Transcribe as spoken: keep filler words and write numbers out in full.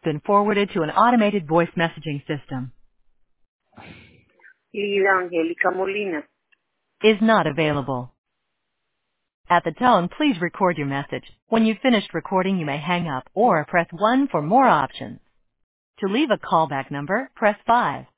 Been forwarded to an automated voice messaging system. Lida Angélica Molina. Is not available. At the tone, please record your message. When you've finished recording, you may hang up or press one for more options. To leave a callback number, press five.